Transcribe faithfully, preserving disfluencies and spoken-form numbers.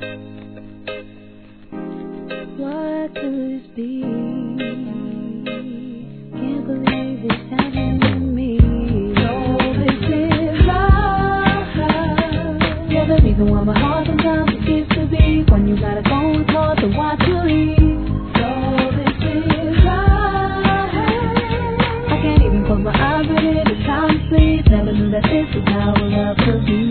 What could this be? Can't believe it's happening to me. So this is love. You're the reason why my heart sometimes forgets to beat. When you gotta go, it's hard to watch you leave. So this is love. I can't even close my eyes with it. It's time to sleep. Never knew that this is how love could be.